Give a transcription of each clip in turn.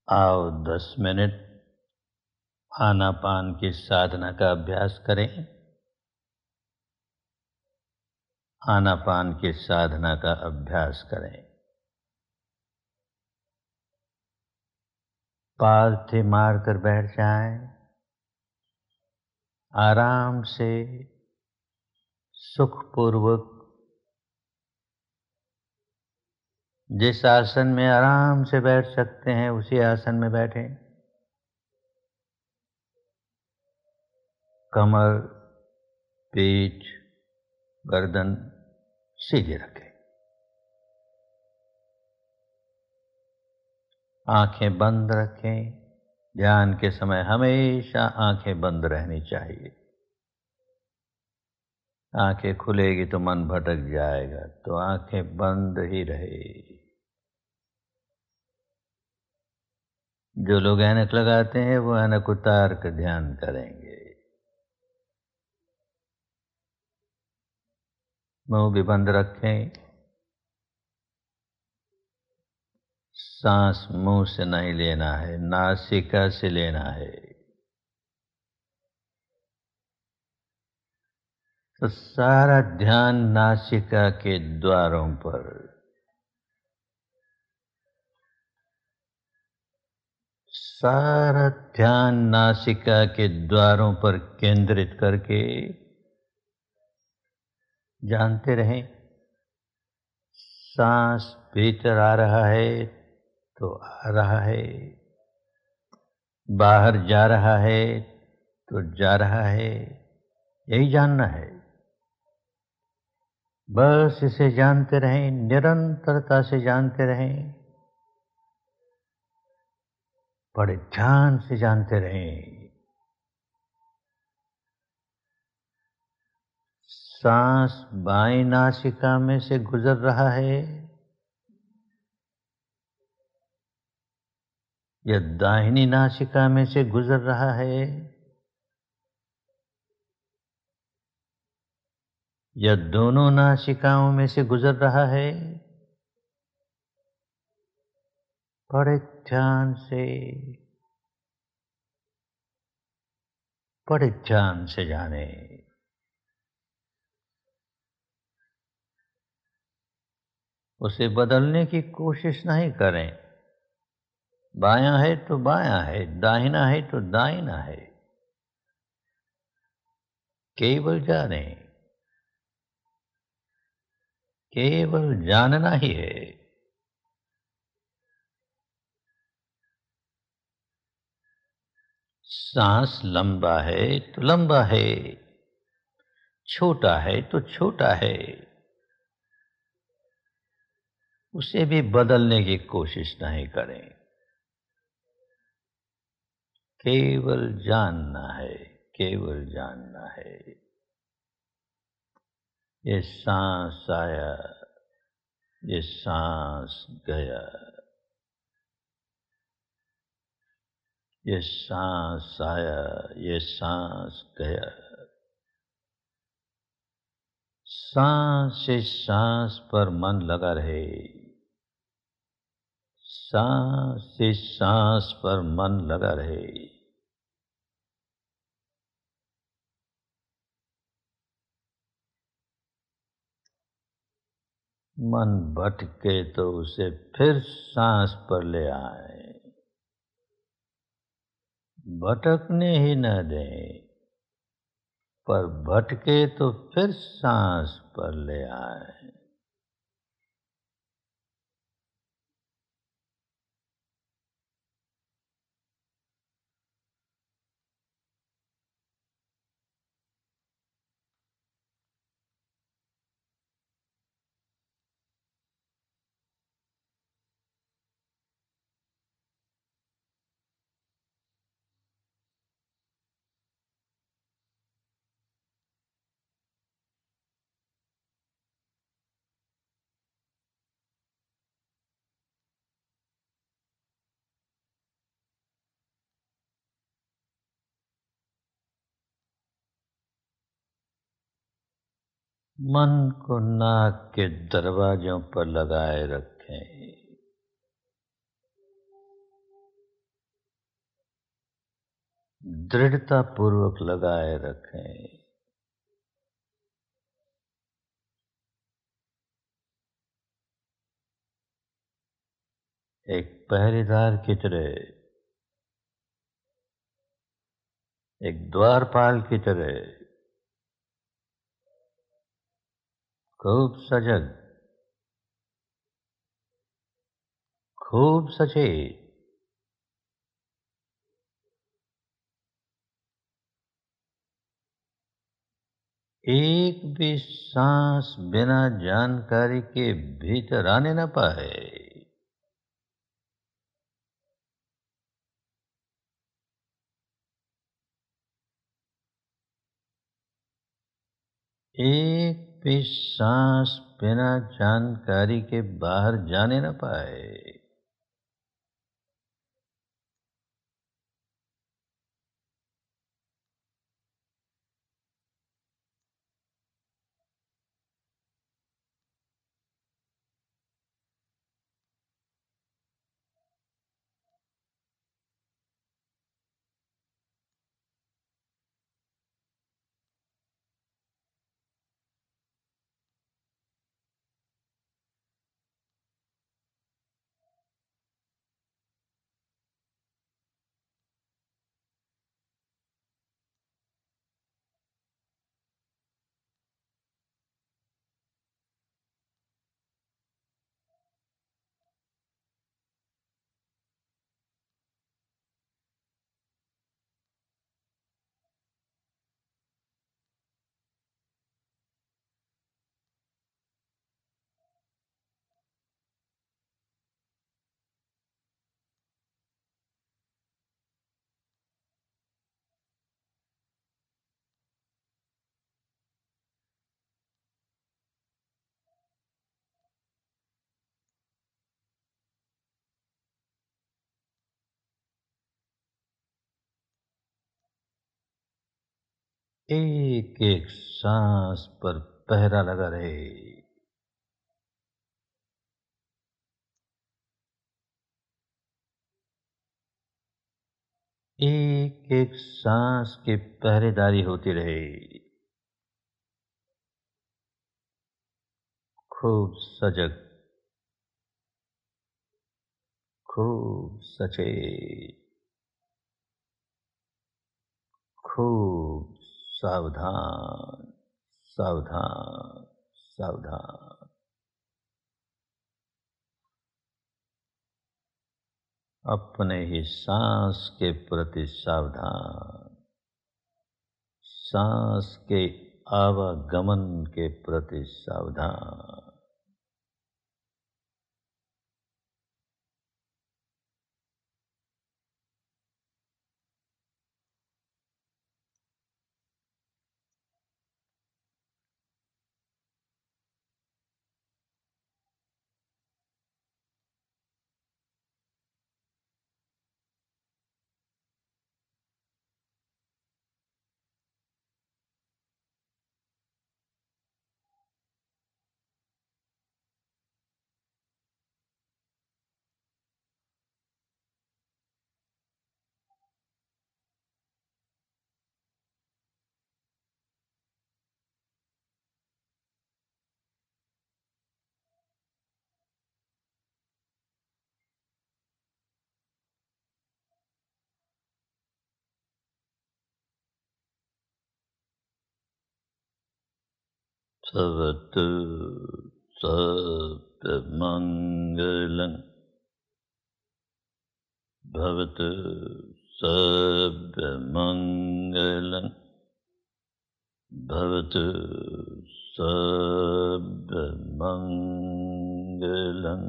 आओ 10 मिनट आनापान की साधना का अभ्यास करें। आनापान की साधना का अभ्यास करें। पालथी मारकर बैठ जाएं। आराम से सुखपूर्वक जिस आसन में आराम से बैठ सकते हैं उसी आसन में बैठें। कमर, पीठ, गर्दन सीधे रखें। आंखें बंद रखें। ध्यान के समय हमेशा आंखें बंद रहनी चाहिए। आंखें खुलेगी तो मन भटक जाएगा, तो आंखें बंद ही रहे। जो लोग ऐनक लगाते हैं वो ऐनक उतार कर ध्यान करेंगे। मुंह भी बंद रखें। सांस मुंह से नहीं लेना है, नासिका से लेना है। तो सारा ध्यान नासिका के द्वारों पर। सारा ध्यान नासिका के द्वारों पर केंद्रित करके जानते रहें, सांस भीतर आ रहा है तो आ रहा है, बाहर जा रहा है तो जा रहा है। यही जानना है। बस इसे जानते रहें, निरंतरता से जानते रहें, बड़े ध्यान से जानते रहें। सांस बाईं नासिका में से गुजर रहा है या दाहिनी नासिका में से गुजर रहा है, या दोनों नासिकाओं में से गुजर रहा है। बड़े ध्यान से, बड़े ध्यान से जाने। उसे बदलने की कोशिश नहीं करें। बायां है तो बायां है, दाहिना है तो दाहिना है। केवल जाने, केवल जानना ही है। सांस लंबा है तो लंबा है, छोटा है तो छोटा है। उसे भी बदलने की कोशिश नहीं करें। केवल जानना है, केवल जानना है। ये सांस आया, ये सांस गया, ये सांस आया, ये सांस गया। सांस से सांस पर मन लगा रहे। सांस से सांस पर मन लगा रहे। मन भटके तो उसे फिर सांस पर ले आए। भटकने ही न दें, पर भटके तो फिर सांस पर ले आए। मन को नाक के दरवाजों पर लगाए रखें। दृढ़ता पूर्वक लगाए रखें। एक पहरेदार की तरह, एक द्वारपाल की तरह खूब सजग, खूब सचेत, एक भी सांस बिना जानकारी के भीतर आने न पाए। एक भी सांस बिना जानकारी के बाहर जाने न पाए। एक एक सांस पर पहरा लगा रहे। एक एक सांस की पहरेदारी होती रहे। खूब सजग, खूब सचेत, खूब सावधान, सावधान, सावधान। अपने ही सांस के प्रति सावधान, सांस के आवागमन के प्रति सावधान। भवतु सर्वमङ्गलं, भवतु सर्वमङ्गलं, भवतु सर्वमङ्गलम्।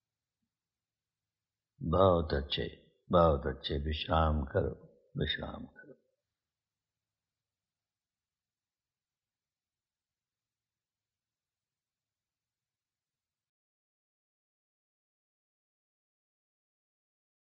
बहुत अच्छे, बहुत अच्छे। विश्राम करो, विश्राम करो।